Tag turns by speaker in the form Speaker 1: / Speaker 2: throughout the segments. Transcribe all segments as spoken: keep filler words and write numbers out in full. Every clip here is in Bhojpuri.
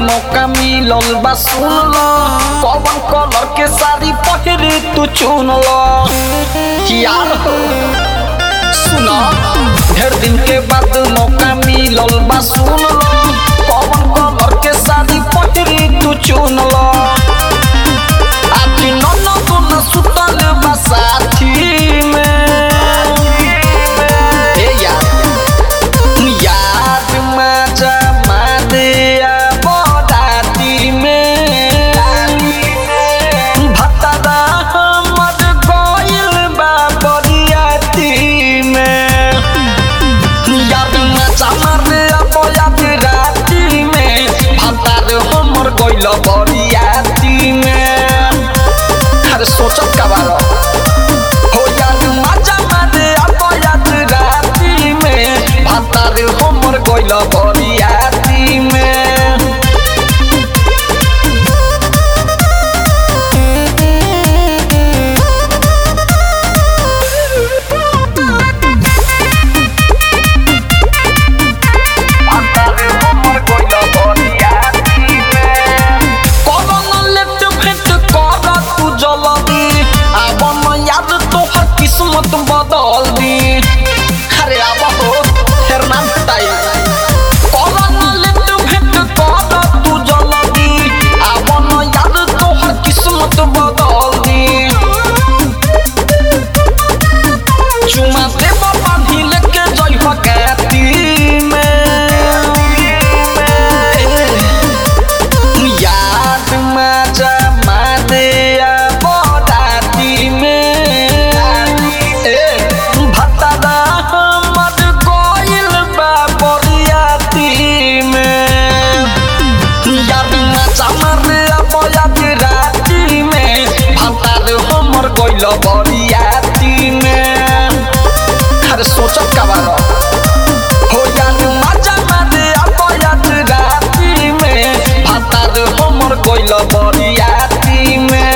Speaker 1: मौका मिलल बा सुन लो कौन कलर के साड़ी पहिरे तू चुन लो यार हो सुना ढेर दिन के बाद मौका मिलल बा सुन लो कौन कलर के साड़ी पहिरे तू चुन लो आज नन्ना तो न सुतल बा साथी में बरियाती में अरे सोचत का बारो हो यार मजा मारे अपयात राती में भातार हमर गइल बरियाती में किस्मत बदल दी अरे आबा हो फिर नाम बताई कौन लेट भेंट कर तू जल्दी आबा न याद तोहर किस्मत बदल दी चुमा देव बांधी लेके जई हकती में याद मजा मारे गइल बरियाती में अरे सोचत का बारो हो यार मजा मारे अपयात राती में भातार हमर गइल बरियाती में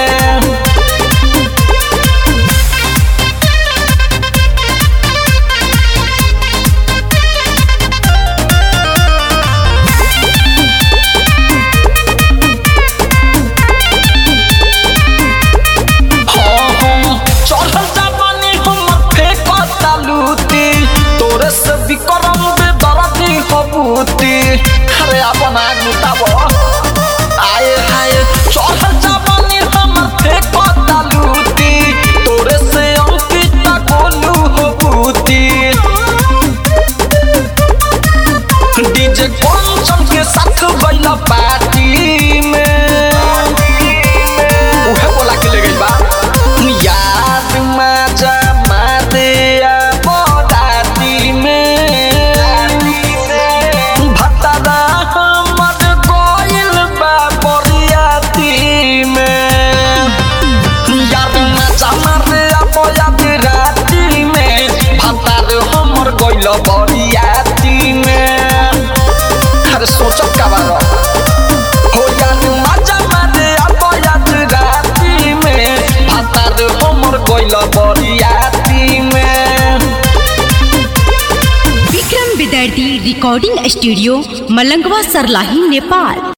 Speaker 1: अरे अपन आग मुताबो आए हाय चढ़ल जवानी हमर फेंकता लूटी तोरे से अंकिता गोलू हो बूती डीजे कंचन के साथ गइल पार्टी में उहे बोला के ले गइल बा याद मजा मारे बराती में गइल बरियाती में अरे सोचत का बारो हो यार मजा मारे अपयात राती में भातार हमर गइल बरियाती में।
Speaker 2: Vikram Vidyarthi recording studio Malangwa Sarlahi Nepal.